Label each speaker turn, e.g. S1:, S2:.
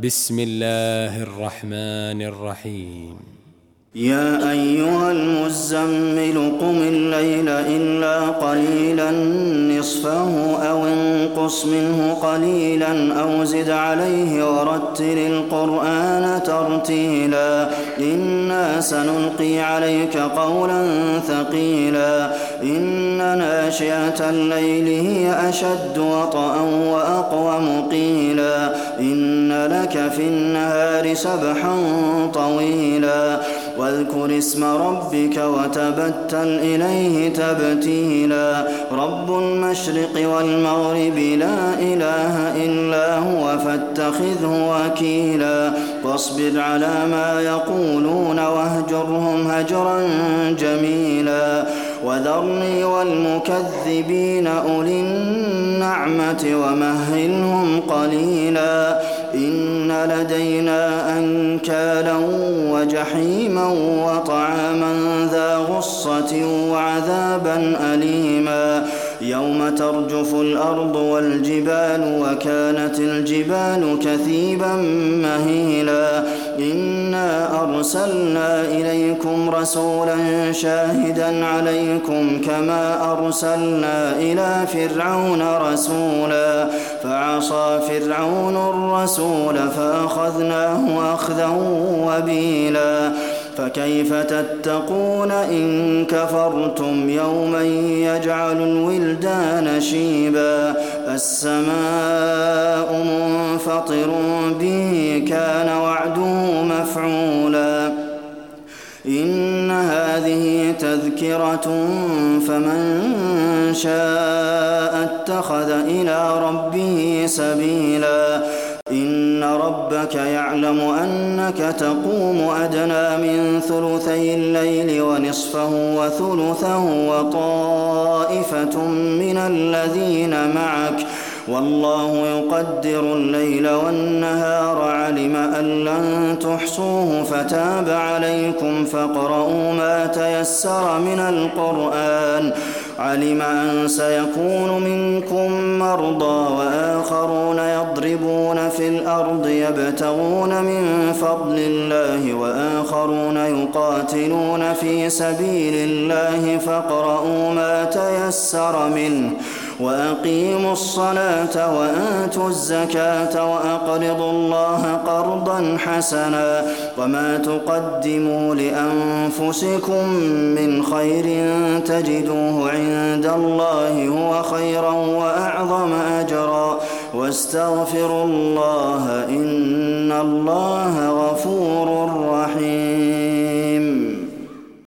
S1: بسم الله الرحمن الرحيم.
S2: يا أيها المزمل قم الليل إلا قليلا نصفه أو انقص منه قليلا أو زد عليه ورتل القرآن ترتيلا إنا سنلقي عليك قولا ثقيلا إن ناشئة الليل هي أشد وطئا وأقوم قيلا إن لك في النهار سبحا طويلا واذكر اسم ربك وتبتل إليه تبتيلا رب المشرق والمغرب لا إله إلا هو فاتخذه وكيلا واصبر على ما يقولون واهجرهم هجرا جميلا وذرني والمكذبين أولي النعمة ومهلهم قليلا إن لدينا أنكالا وجحيما وطعاما ذا غصة وعذابا أليما يوم ترجف الأرض والجبال وكانت الجبال كثيبا مهيلا إنا أرسلنا إليكم رسولا شاهدا عليكم كما أرسلنا إلى فرعون رسولا فعصى فرعون الرسول فأخذناه أخذا وبيلا فكيف تتقون إن كفرتم يوما يجعل الولدان شيبا السماء منفطر به كان وعده مفعولا إن هذه تذكرة فمن شاء اتخذ إلى ربه سبيلا إن ربك يعلم أنك تقوم أدنى من ثلثي الليل ونصفه وثلثه وطائفة من الذين معك والله يقدر الليل والنهار علم أن لن تحصوه فتاب عليكم فاقرؤوا ما تيسر من القرآن علم أن سيكون منكم مرضى وآخرون يضربون في الأرض يبتغون من فضل الله وآخرون يقاتلون في سبيل الله فاقرؤوا ما تيسر منه وأقيموا الصلاة وآتوا الزكاة وأقرضوا الله قرضا حسنا وما تقدموا لأنفسكم من خير تجدوه عند الله هو خيرا وأعظم أجرا واستغفروا الله إن الله غفور